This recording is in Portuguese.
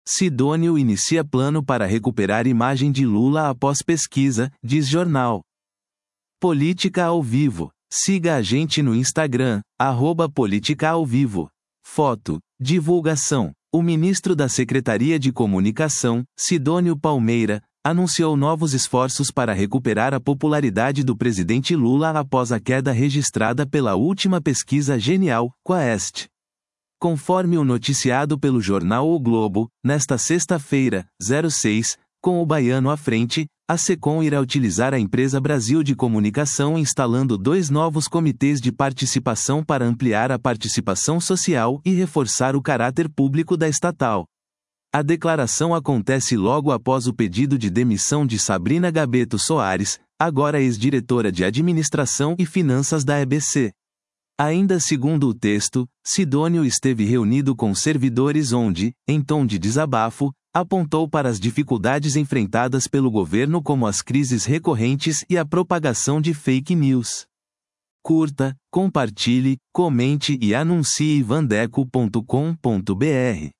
Sidônio inicia plano para recuperar imagem de Lula após pesquisa, diz jornal. Política ao vivo. Siga a gente no Instagram, @política-ao-vivo. Foto. Divulgação. O ministro da Secretaria de Comunicação, Sidônio Palmeira, anunciou novos esforços para recuperar a popularidade do presidente Lula após a queda registrada pela última pesquisa Genial, Quaest. Conforme o noticiado pelo jornal O Globo, nesta sexta-feira, 06, com o baiano à frente, a Secom irá utilizar a empresa Brasil de Comunicação instalando 2 novos comitês de participação para ampliar a participação social e reforçar o caráter público da estatal. A declaração acontece logo após o pedido de demissão de Sabrina Gabeto Soares, agora ex-diretora de Administração e Finanças da EBC. Ainda segundo o texto, Sidônio esteve reunido com servidores onde, em tom de desabafo, apontou para as dificuldades enfrentadas pelo governo como as crises recorrentes e a propagação de fake news. Curta, compartilhe, comente e anuncie vandeco.com.br.